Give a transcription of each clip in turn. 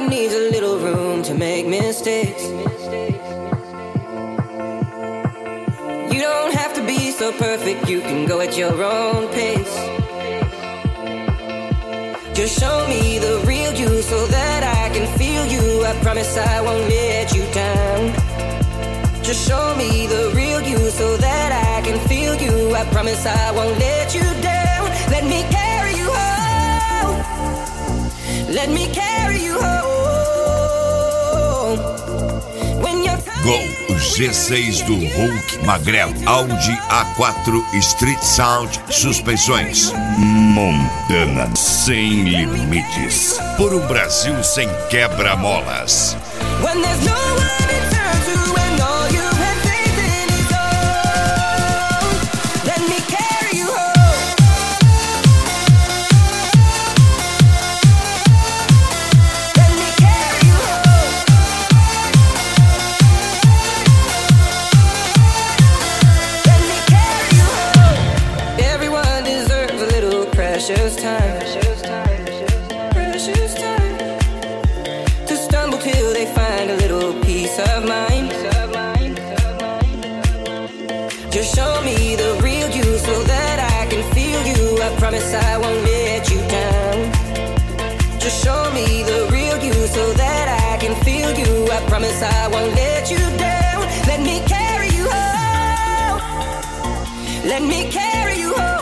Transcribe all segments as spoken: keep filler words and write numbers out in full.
needs a little room to make mistakes. You don't have to be so perfect, you can go at your own pace. Just show me the real you so that I can feel you. I promise I won't let you down. Just show me the real you so that I can feel you. I promise I won't let you down. Let me carry you home. Let me carry you home. When you're Gol G seis do Hulk Magrelo. Audi A quatro Street Sound Suspensões. Montana sem limites. Por um Brasil sem quebra-molas. When there's no one to turn to and all you have faith in is gold. Let me carry you home. Let me carry you home. Let me carry you home. Everyone deserves a little precious time. Precious time. To stumble till they find a little peace of mind. Just show me the real you so that I can feel you. I promise I won't let you down. Just show me the real you so that I can feel you. I promise I won't let you down. Let me carry you home. Let me carry you home.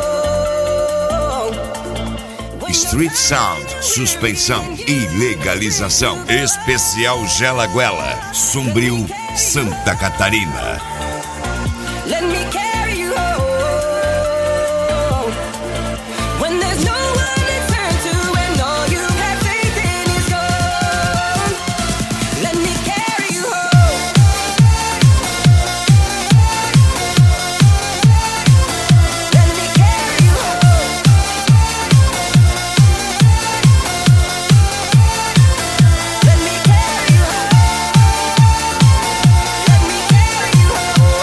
Street Sound, suspensão e legalização. Especial Gelaguela, Sombrio, Santa Catarina. Let me carry you home. When there's no one to turn to and all you have faith in is gone. Let me carry you home. Let me carry you home. Let me carry you home. Let me carry you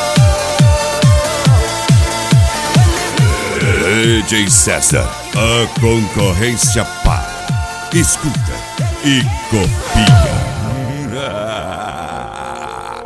home. D J César, a concorrência para. Escuta e copia.